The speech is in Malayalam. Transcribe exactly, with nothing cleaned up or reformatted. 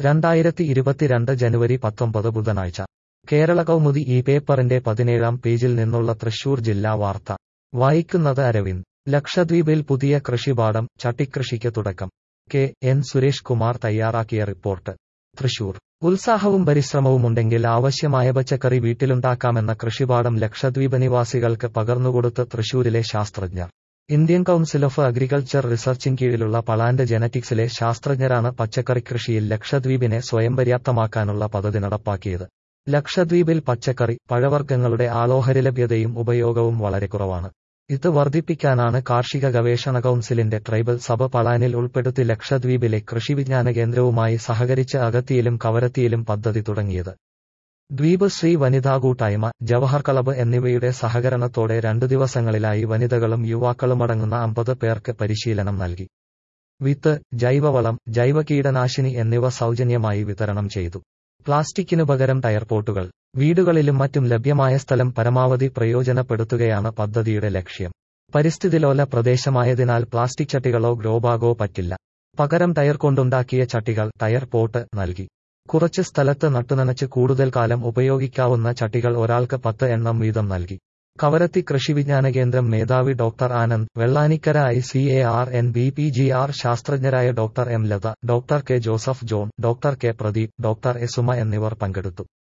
രണ്ടായിരത്തി ഇരുപത്തിരണ്ട് ജനുവരി പത്തൊമ്പത് ബുധനാഴ്ച കേരള കൗമുദി ഈ പേപ്പറിന്റെ പതിനേഴാം പേജിൽ നിന്നുള്ള തൃശൂർ ജില്ലാ വാർത്ത വായിക്കുന്നത് അരവിന്ദ്. ലക്ഷദ്വീപിൽ പുതിയ കൃഷിപാടം, ചട്ടിക്കൃഷിക്ക് തുടക്കം. കെ എൻ സുരേഷ് കുമാർ തയ്യാറാക്കിയ റിപ്പോർട്ട്. തൃശൂർ. ഉത്സാഹവും പരിശ്രമവുമുണ്ടെങ്കിൽ ആവശ്യമായ പച്ചക്കറി വീട്ടിലുണ്ടാക്കാമെന്ന കൃഷിപാടം ലക്ഷദ്വീപ് നിവാസികൾക്ക് പകർന്നുകൊടുത്ത് തൃശൂരിലെ ശാസ്ത്രജ്ഞർ. ഇന്ത്യൻ കൗൺസിൽ ഓഫ് അഗ്രികൾച്ചർ റിസർച്ചിന് കീഴിലുള്ള പ്ലാന്റ് ജനറ്റിക്സിലെ ശാസ്ത്രജ്ഞരാണ് പച്ചക്കറിക്കൃഷിയിൽ ലക്ഷദ്വീപിനെ സ്വയം പര്യാപ്തമാക്കാനുള്ള പദ്ധതി നടപ്പാക്കിയത്. ലക്ഷദ്വീപിൽ പച്ചക്കറി, പഴവർഗ്ഗങ്ങളുടെ ആളോഹരി ലഭ്യതയും ഉപയോഗവും വളരെ കുറവാണ്. ഇത് വർദ്ധിപ്പിക്കാനാണ് കാർഷിക ഗവേഷണ കൗൺസിലിന്റെ ട്രൈബൽ സഭ പ്ലാനിൽ ഉൾപ്പെടുത്തി ലക്ഷദ്വീപിലെ കൃഷിവിജ്ഞാന കേന്ദ്രവുമായി സഹകരിച്ച് അഗത്തിയിലും കവരത്തിയിലും പദ്ധതി തുടങ്ങിയത്. ദ്വീപ് ശ്രീ വനിതാ കൂട്ടായ്മ, ജവഹർ ക്ലബ്ബ് എന്നിവയുടെ സഹകരണത്തോടെ രണ്ടു ദിവസങ്ങളിലായി വനിതകളും യുവാക്കളുമടങ്ങുന്ന അമ്പത് പേർക്ക് പരിശീലനം നൽകി. വിത്ത്, ജൈവവളം, ജൈവ കീടനാശിനി എന്നിവ സൗജന്യമായി വിതരണം ചെയ്തു. പ്ലാസ്റ്റിക്കിനു പകരം ടയർ പോട്ടുകൾ. വീടുകളിലും മറ്റും ലഭ്യമായ സ്ഥലം പരമാവധി പ്രയോജനപ്പെടുത്തുകയാണ് പദ്ധതിയുടെ ലക്ഷ്യം. പരിസ്ഥിതിലോല പ്രദേശമായതിനാൽ പ്ലാസ്റ്റിക് ചട്ടികളോ ഗ്രോബാഗോ പറ്റില്ല. പകരം ടയർ കൊണ്ടുണ്ടാക്കിയ ചട്ടികൾ, ടയർ പോട്ട് നൽകി. കുറച്ച് സ്ഥലത്ത് നട്ടുനനച്ച് കൂടുതൽ കാലം ഉപയോഗിക്കാവുന്ന ചട്ടികൾ ഒരാൾക്ക് പത്ത് എണ്ണം വീതം നൽകി. കവരത്തി കൃഷിവിജ്ഞാന കേന്ദ്രം മേധാവി doctor Anand, Vellanikkara I C A R N B P G R ശാസ്ത്രജ്ഞരായ doctor M Latha, doctor K Joseph John, doctor K Pradeep, doctor A Suma എന്നിവർ പങ്കെടുത്തു.